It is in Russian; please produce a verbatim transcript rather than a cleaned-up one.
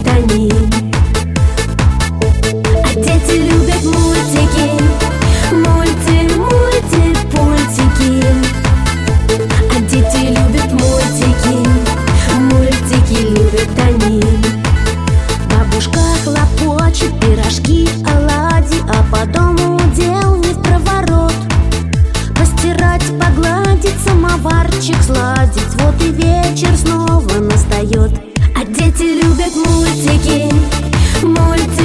любят они. А дети любят мультики, мульти, мульти, пультики. А дети любят мультики, мультики любят они. Бабушка хлопочет, пирожки, оладьи, а по дому дел не впроворот. Постирать, погладить, самоварчик сладить, вот и вечер снова настает. А дети любят мультики, мультики.